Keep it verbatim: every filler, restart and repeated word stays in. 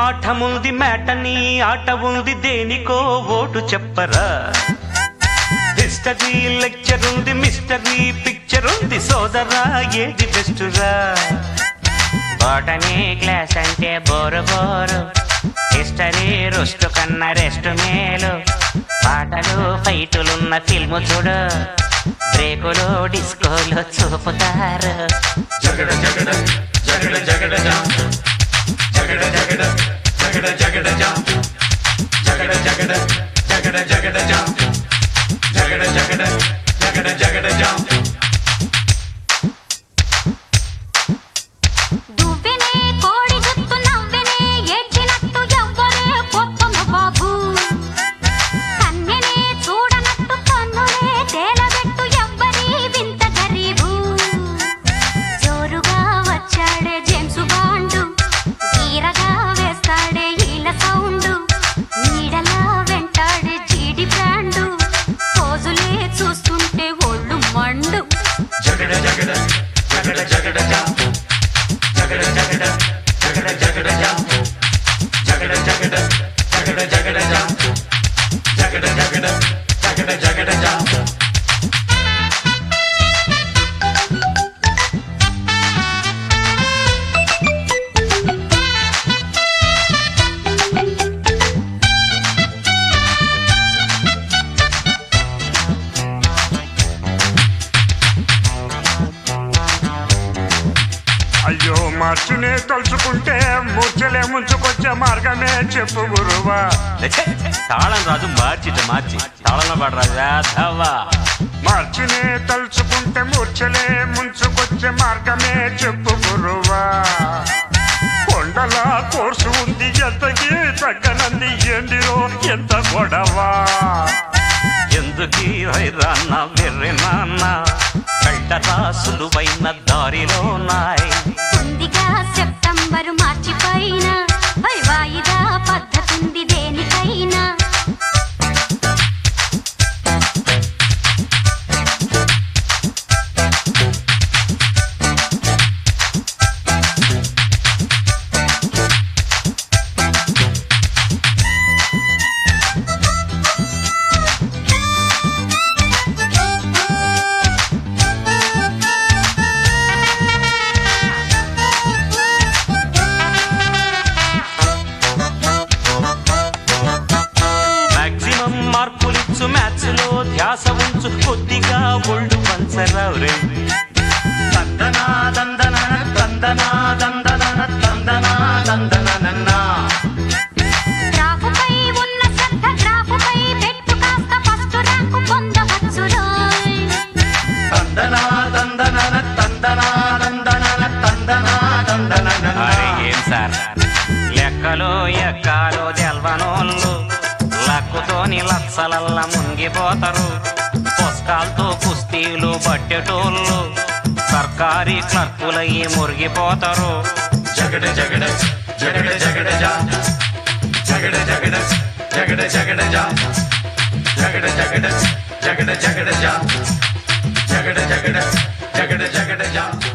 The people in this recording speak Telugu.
పాఠముంది మేటని ఆట ఉంది దేనికో ఓటు చెప్పరా హిస్టరీ లెక్చర్ ఉంది మిస్టరీ పిక్చర్ ఉంది సోదరా ఏది బెస్టురా బాటనీ క్లాస్ అంటే బోరు బోరు హిస్టరీ రుస్టు కన్నా రెస్ట్ మేలు పాటలు ఫైటులున్న ఫిల్ము చూడు బ్రేకులు డిస్కోలు చూపుతారు జగడ జగడ జగడ జగడ జగడ జగడ జగడ జగడ జగడ జగడ జగడ జగడ జగడ జగడ జగడ జగడ జగడ అయ్యో మార్చునే తలుచుకుంటే మూర్చలే ముంచుకొచ్చే మార్గమే చెప్పు గురువా తాళం రాజు మార్చిట మార్చి తాళంలో పడరాజా మార్చునే తలుచుకుంటే మూర్చలే ముంచుకొచ్చే మార్గమే చెప్పు గురువా కొండల కోర్సు ఉంది ఎంతకి తగ్గనంది ఏందిరో ఎంత గొడవా ఎందుకీ వైరాన్న వెర్రి నాన్న కళ్ళరా సులువైన దారిలో నాయ్ ఉందిగా సెప్టెంబరు మార్చి పైన వాయిదా పద్ధతుంది దేనికైనా మార్కులిచ్చు మ్యాథ్స్ లో ధ్యాస ఉంచు కొద్దిగా ఒళ్ళు పంచరావు రే తందనా దందన తందనా దందన తందనా దందన గ్రాఫుపై ఉన్న శ్రద్ధ గ్రాఫుపై పెట్టు కాస్త ఫస్ట్ ర్యాంకు పొందవచ్చురోయ్ తందనా దందన తందనా దందన తందనా దందన అరే ఏం సార్ లెక్కలో ఎక్కాలో తెల్వనోళ్ళు లక్కుతోని లక్షలల్లా మునిగిపోతారు పుస్తకాలతో కుస్తీలు పట్టేటోళ్ళు సర్కారీ క్లర్కులయ్యి మురిగిపోతారు జగడ జగడ జగడ జగడ జగడ జగడ జగడ జగడ జగడ జగడ జగడ జగడ జగడ జగడ జగడ జగడ